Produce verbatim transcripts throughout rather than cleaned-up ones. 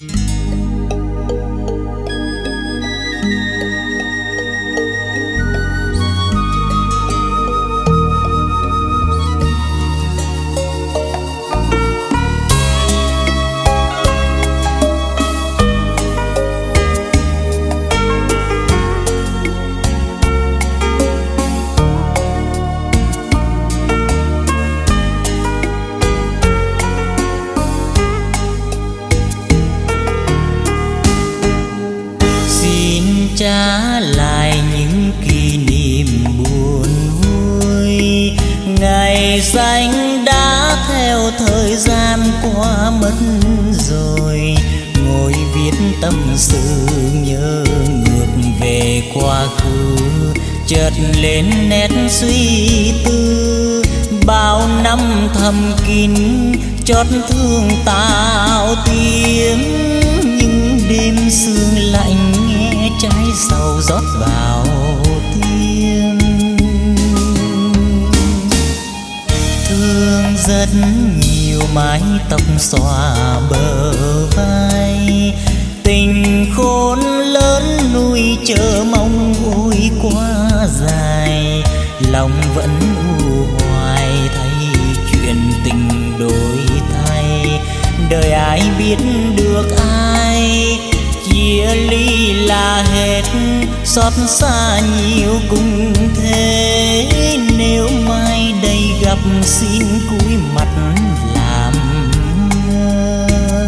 Trả lại những kỷ niệm buồn vui, ngày xanh đã theo thời gian qua mất rồi. Ngồi viết tâm sự nhớ ngược về quá khứ, chợt lên nét suy tư. Bao năm thầm kín chót thương tạo tiếng, những đêm sương lạnh nghe trái sầu rót vào tim. Thương rất nhiều mái tóc xõa bờ vai, tình khôn lớn nuôi chờ mong ôi quá dài. Lòng vẫn u hoài thấy chuyện tình đổi thay, đời ai biết được ai. Chia ly là hết, xót xa nhiều cũng thế. Nếu mai đây gặp xin cúi mặt làm ngơ.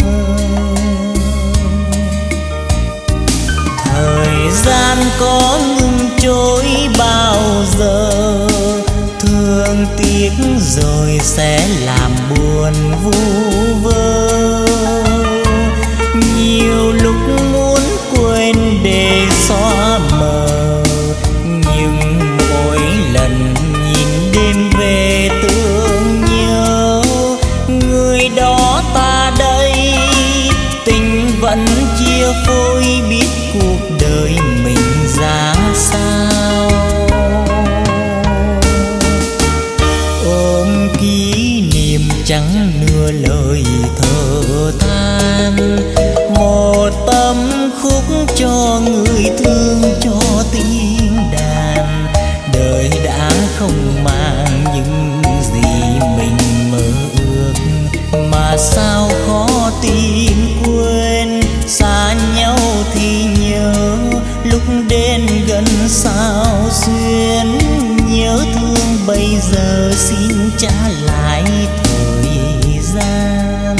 Thời gian có ngừng trôi bao giờ, thương tiếc rồi sẽ làm buồn vu vơ. Nhiều lúc muốn quên để xóa mờ, nhưng mỗi lần nhìn đêm về tưởng nhớ người đó ta đây. Tình vẫn chia phôi biết cuộc đời mình ra sao. Ôm kỷ niệm chẳng nửa lời thở than, một tâm khúc cho người thương cho tiếng đàn. Đời đã không mang những gì mình mơ ước, mà sao khó tìm quên. Xa nhau thì nhớ, lúc đến gần sao xuyên. Nhớ thương bây giờ xin trả lại thời gian.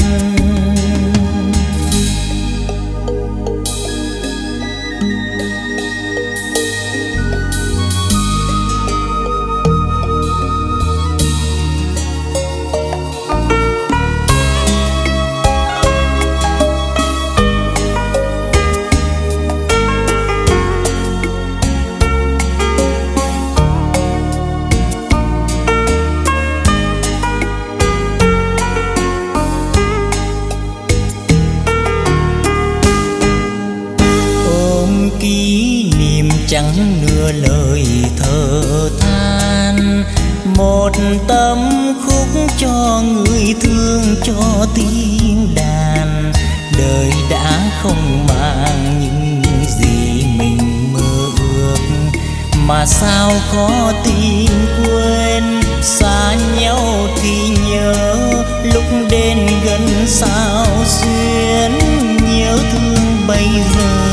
Chẳng nửa lời thở than, một tâm khúc cho người thương cho tiếng đàn. Đời đã không mang những gì mình mơ ước, mà sao khó tìm quên. Xa nhau thì nhớ, lúc đến gần sao xuyên. Nhớ thương bây giờ